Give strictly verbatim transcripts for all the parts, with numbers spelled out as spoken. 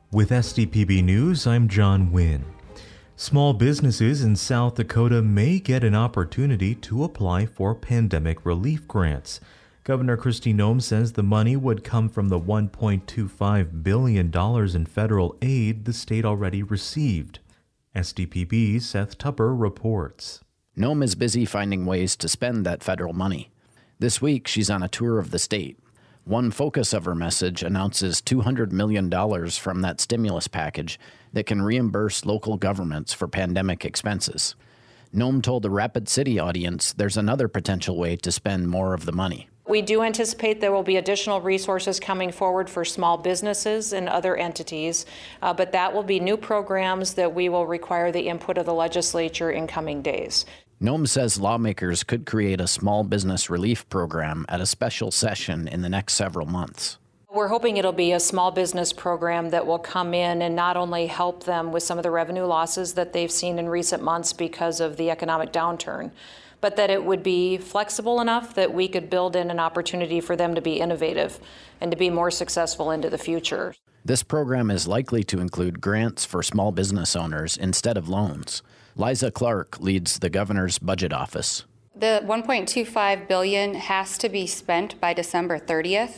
With S D P B News, I'm John Wynn. Small businesses in South Dakota may get an opportunity to apply for pandemic relief grants. Governor Kristi Noem says the money would come from the one point two five billion dollars in federal aid the state already received. S D P B's Seth Tupper reports. Noem is busy finding ways to spend that federal money. This week, she's on a tour of the state. One focus of her message announces two hundred million dollars from that stimulus package that can reimburse local governments for pandemic expenses. Noem told the Rapid City audience there's another potential way to spend more of the money. We do anticipate there will be additional resources coming forward for small businesses and other entities, uh, but that will be new programs that we will require the input of the legislature in coming days. Noem says lawmakers could create a small business relief program at a special session in the next several months. We're hoping it'll be a small business program that will come in and not only help them with some of the revenue losses that they've seen in recent months because of the economic downturn, but that it would be flexible enough that we could build in an opportunity for them to be innovative and to be more successful into the future. This program is likely to include grants for small business owners instead of loans. Liza Clark leads the governor's budget office. The one point two five billion dollars has to be spent by December thirtieth.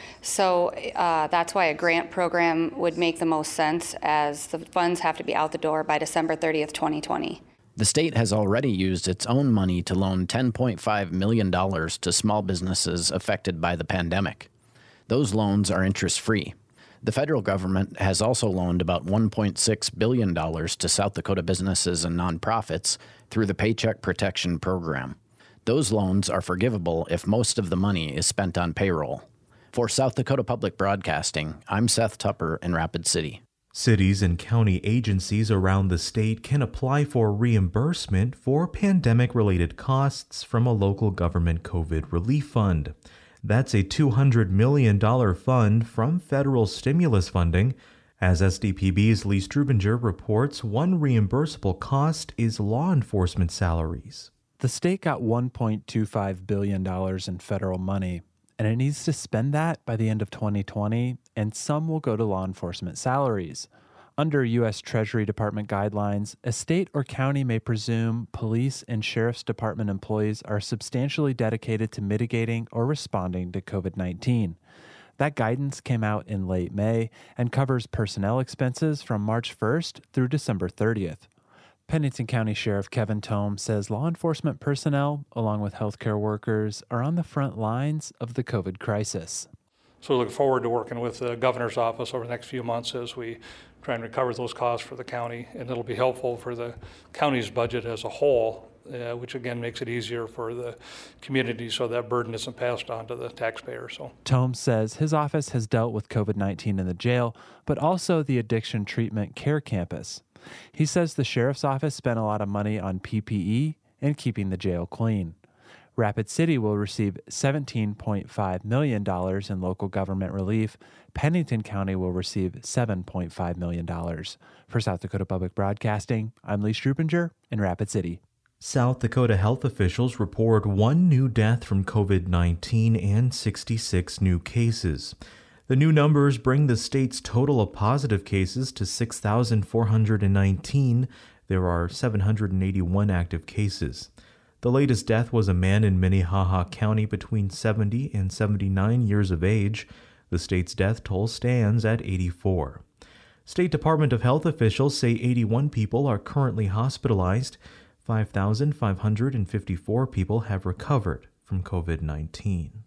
So uh, that's why a grant program would make the most sense, as the funds have to be out the door by December thirtieth, twenty twenty. The state has already used its own money to loan ten point five million dollars to small businesses affected by the pandemic. Those loans are interest-free. The federal government has also loaned about one point six billion dollars to South Dakota businesses and nonprofits through the Paycheck Protection Program. Those loans are forgivable if most of the money is spent on payroll. For South Dakota Public Broadcasting, I'm Seth Tupper in Rapid City. Cities and county agencies around the state can apply for reimbursement for pandemic-related costs from a local government COVID relief fund. That's a two hundred million dollars fund from federal stimulus funding. As S D P B's Lee Strubinger reports, one reimbursable cost is law enforcement salaries. The state got one point two five billion dollars in federal money, and it needs to spend that by the end of twenty twenty, and some will go to law enforcement salaries. Under U S Treasury Department guidelines, a state or county may presume police and sheriff's department employees are substantially dedicated to mitigating or responding to COVID nineteen. That guidance came out in late May and covers personnel expenses from March first through December thirtieth. Pennington County Sheriff Kevin Tome says law enforcement personnel, along with healthcare workers, are on the front lines of the COVID crisis. So we look forward to working with the governor's office over the next few months as we try and recover those costs for the county, and it'll be helpful for the county's budget as a whole, uh, which again makes it easier for the community so that burden isn't passed on to the taxpayer. So Tome says his office has dealt with COVID nineteen in the jail, but also the Addiction Treatment Care Campus. He says the sheriff's office spent a lot of money on P P E and keeping the jail clean. Rapid City will receive seventeen point five million dollars in local government relief. Pennington County will receive seven point five million dollars. For South Dakota Public Broadcasting, I'm Lee Strubinger in Rapid City. South Dakota health officials report one new death from COVID nineteen and sixty-six new cases. The new numbers bring the state's total of positive cases to six thousand four hundred nineteen. There are seven hundred eighty-one active cases. The latest death was a man in Minnehaha County between seventy and seventy-nine years of age. The state's death toll stands at eighty-four. State Department of Health officials say eighty-one people are currently hospitalized. five thousand five hundred fifty-four people have recovered from COVID nineteen.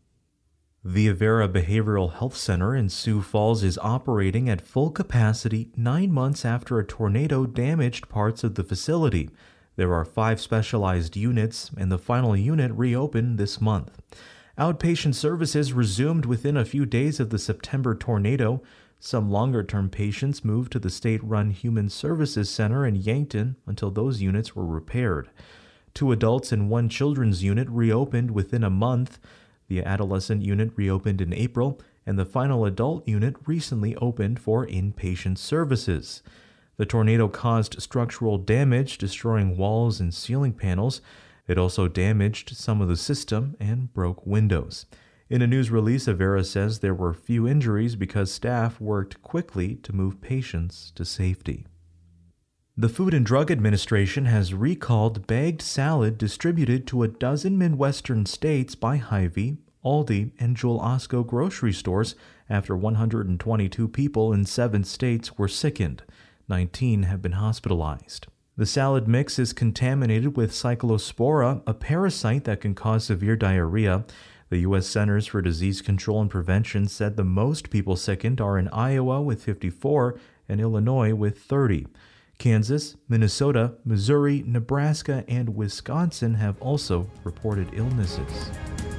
The Avera Behavioral Health Center in Sioux Falls is operating at full capacity nine months after a tornado damaged parts of the facility. There are five specialized units, and the final unit reopened this month. Outpatient services resumed within a few days of the September tornado. Some longer-term patients moved to the state-run Human Services Center in Yankton until those units were repaired. Two adults and one children's unit reopened within a month. The adolescent unit reopened in April, and the final adult unit recently opened for inpatient services. The tornado caused structural damage, destroying walls and ceiling panels. It also damaged some of the system and broke windows. In a news release, Avera says there were few injuries because staff worked quickly to move patients to safety. The Food and Drug Administration has recalled bagged salad distributed to a dozen Midwestern states by Hy-Vee, Aldi, and Jewel Osco grocery stores after one hundred twenty-two people in seven states were sickened. nineteen have been hospitalized. The salad mix is contaminated with Cyclospora, a parasite that can cause severe diarrhea. The U S Centers for Disease Control and Prevention said the most people sickened are in Iowa with fifty-four and Illinois with thirty. Kansas, Minnesota, Missouri, Nebraska, and Wisconsin have also reported illnesses.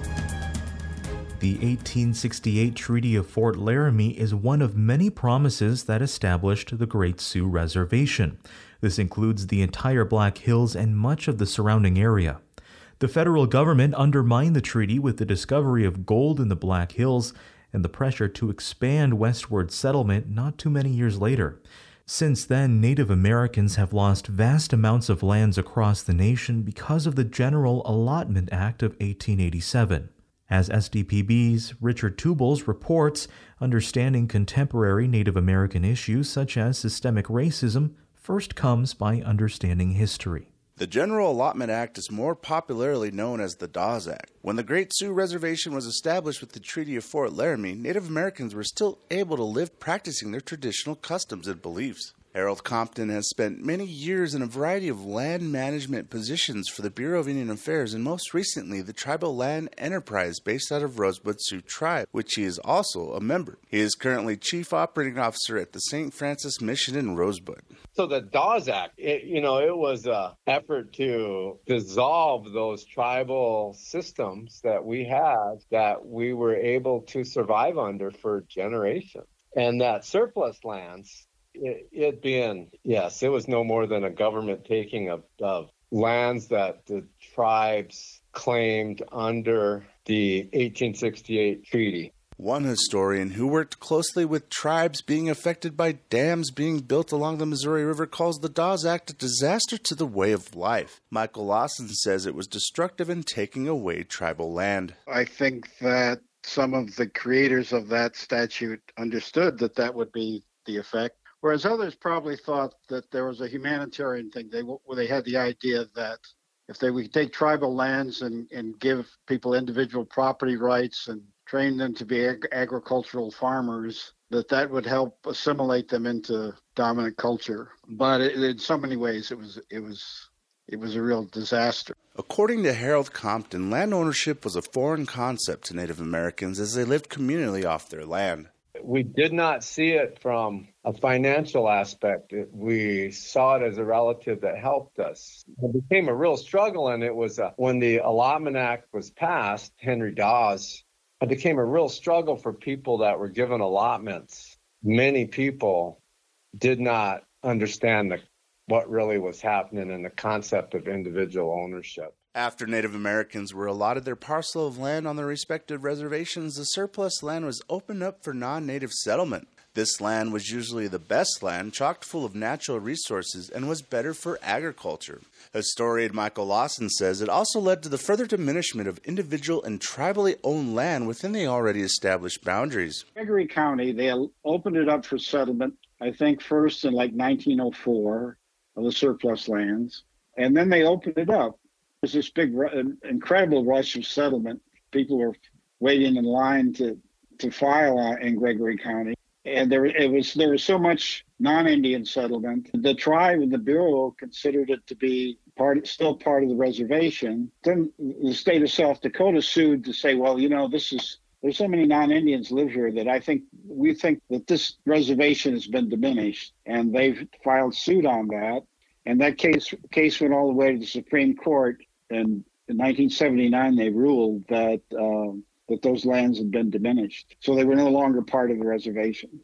The eighteen sixty-eight Treaty of Fort Laramie is one of many promises that established the Great Sioux Reservation. This includes the entire Black Hills and much of the surrounding area. The federal government undermined the treaty with the discovery of gold in the Black Hills and the pressure to expand westward settlement not too many years later. Since then, Native Americans have lost vast amounts of lands across the nation because of the General Allotment Act of eighteen eighty-seven. As S D P B's Richard Tubles reports, understanding contemporary Native American issues such as systemic racism first comes by understanding history. The General Allotment Act is more popularly known as the Dawes Act. When the Great Sioux Reservation was established with the Treaty of Fort Laramie, Native Americans were still able to live practicing their traditional customs and beliefs. Harold Compton has spent many years in a variety of land management positions for the Bureau of Indian Affairs and most recently the Tribal Land Enterprise based out of Rosebud Sioux Tribe, which he is also a member. He is currently Chief Operating Officer at the Saint Francis Mission in Rosebud. So the Dawes Act, it, you know, it was an effort to dissolve those tribal systems that we had that we were able to survive under for generations. And that surplus lands, It, it being, yes, it was no more than a government taking of, of lands that the tribes claimed under the eighteen sixty-eight treaty. One historian who worked closely with tribes being affected by dams being built along the Missouri River calls the Dawes Act a disaster to the way of life. Michael Lawson says it was destructive in taking away tribal land. I think that some of the creators of that statute understood that that would be the effect. Whereas others probably thought that there was a humanitarian thing. They where they had the idea that if they would take tribal lands and, and give people individual property rights and train them to be ag- agricultural farmers, that that would help assimilate them into dominant culture. But it, in so many ways, it was it was it was a real disaster. According to Harold Compton, land ownership was a foreign concept to Native Americans as they lived communally off their land. We did not see it from a financial aspect. It, we saw it as a relative that helped us. It became a real struggle, and it was uh, when the Allotment Act was passed, Henry Dawes, it became a real struggle for people that were given allotments. Many people did not understand the, what really was happening in the concept of individual ownership. After Native Americans were allotted their parcel of land on their respective reservations, the surplus land was opened up for non-native settlement. This land was usually the best land, chock full of natural resources, and was better for agriculture. Historian Michael Lawson says it also led to the further diminishment of individual and tribally owned land within the already established boundaries. Gregory County, they opened it up for settlement, I think first in like nineteen oh four, of the surplus lands, and then they opened it up. There's this big, incredible rush of settlement. People were waiting in line to, to file in Gregory County. And there it was there was so much non-Indian settlement. The tribe and the Bureau considered it to be part, still part of the reservation. Then the state of South Dakota sued to say, well, you know, this is there's so many non-Indians live here that I think we think that this reservation has been diminished. And they've filed suit on that. And that case case went all the way to the Supreme Court. And in nineteen seventy-nine, they ruled that uh, that those lands had been diminished. So they were no longer part of the reservation.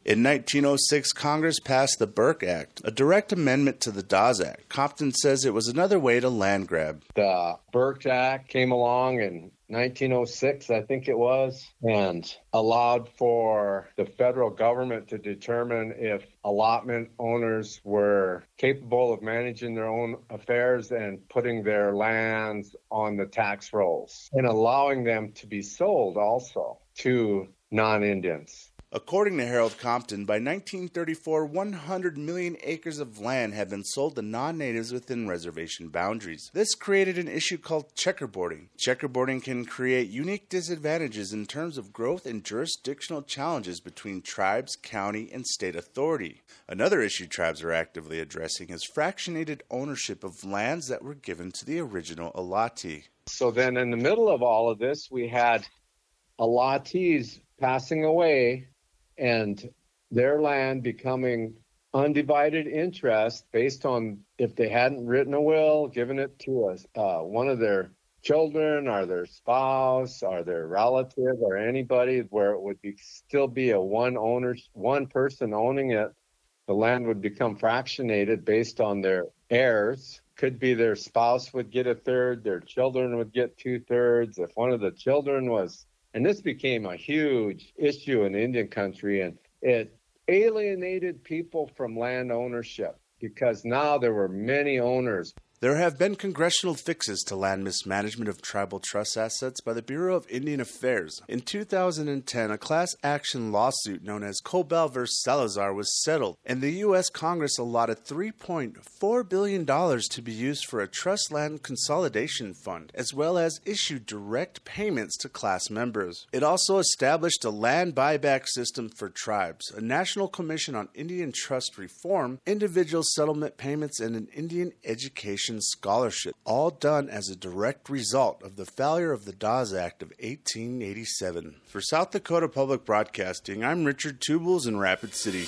In nineteen oh six, Congress passed the Burke Act, a direct amendment to the Dawes Act. Compton says it was another way to land grab. The Burke Act came along in nineteen oh six, I think it was, and allowed for the federal government to determine if allotment owners were capable of managing their own affairs and putting their lands on the tax rolls, and allowing them to be sold also to non-Indians. According to Harold Compton, by nineteen thirty-four, one hundred million acres of land had been sold to non-natives within reservation boundaries. This created an issue called checkerboarding. Checkerboarding can create unique disadvantages in terms of growth and jurisdictional challenges between tribes, county, and state authority. Another issue tribes are actively addressing is fractionated ownership of lands that were given to the original allottee. So then in the middle of all of this, we had allottees passing away and their land becoming undivided interest based on if they hadn't written a will, given it to us, uh, one of their children or their spouse or their relative or anybody, where it would be still be a one owner, one person owning it. The land would become fractionated based on their heirs. Could be their spouse would get a third, their children would get two thirds. If one of the children was And this became a huge issue in Indian country, and it alienated people from land ownership because now there were many owners. There have been congressional fixes to land mismanagement of tribal trust assets by the Bureau of Indian Affairs. In two thousand ten, a class action lawsuit known as Cobell versus Salazar was settled, and the U S Congress allotted three point four billion dollars to be used for a trust land consolidation fund, as well as issued direct payments to class members. It also established a land buyback system for tribes, a National Commission on Indian Trust Reform, individual settlement payments, and an Indian education scholarship, all done as a direct result of the failure of the Dawes Act of eighteen eighty-seven. For South Dakota Public Broadcasting, I'm Richard Tubles in Rapid City.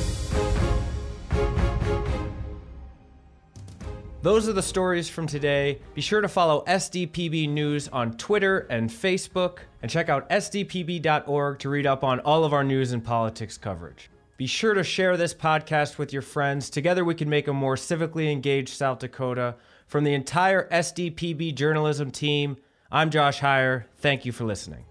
Those are the stories from today. Be sure to follow S D P B News on Twitter and Facebook, and check out S D P B dot org to read up on all of our news and politics coverage. Be sure to share this podcast with your friends. Together we can make a more civically engaged South Dakota. From the entire S D P B journalism team, I'm Josh Heyer. Thank you for listening.